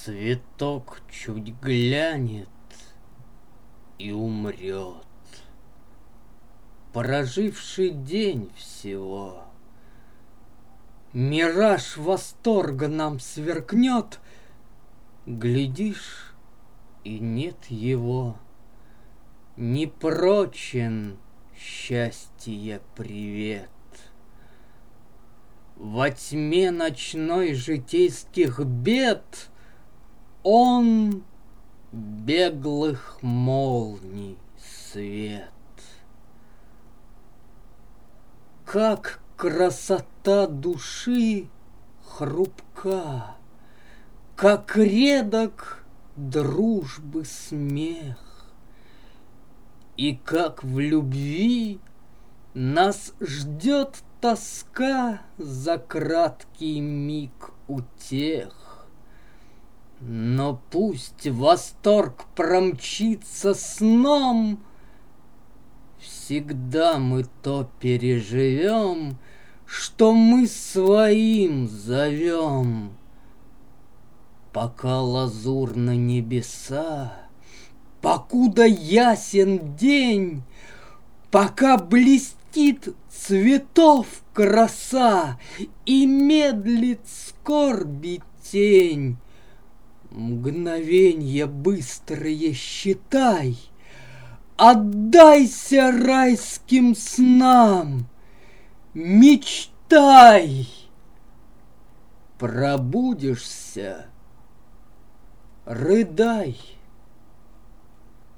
Цветок чуть глянет и умрет, проживший день всего. Мираж восторга нам сверкнет, глядишь, и нет его. Не прочен счастья привет. Во тьме ночной житейских бед он беглых молний свет. Как красота души хрупка, как редок дружбы смех, и как в любви нас ждет тоска за краткий миг утех. Но пусть восторг промчится сном, всегда мы то переживем, что мы своим зовем. Пока лазурны небеса, покуда ясен день, пока блестит цветов краса и медлит скорби тень, мгновенья быстрые считай, отдайся райским снам, мечтай. Пробудишься — рыдай.